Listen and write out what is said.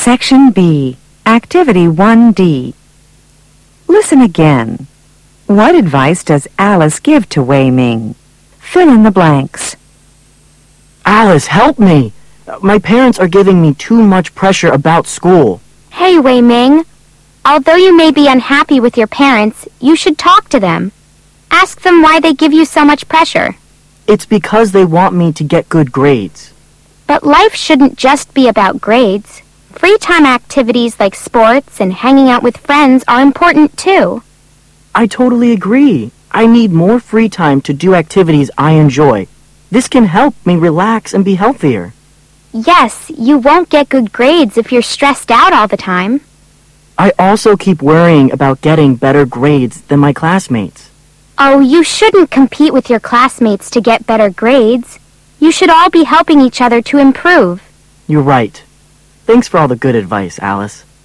Section B, Activity 1D. Listen again. What advice does Alice give to Wei Ming? Fill in the blanks. Alice, help me! My parents are giving me too much pressure about school. Hey, Wei Ming. Although you may be unhappy with your parents, you should talk to them. Ask them why they give you so much pressure. It's because they want me to get good grades. But life shouldn't just be about grades. Free time activities like sports and hanging out with friends are important too. I totally agree. I need more free time to do activities I enjoy. This can help me relax and be healthier. Yes, you won't get good grades if you're stressed out all the time. I also keep worrying about getting better grades than my classmates. Oh, you shouldn't compete with your classmates to get better grades. You should all be helping each other to improve. You're right. Thanks for all the good advice, Alice.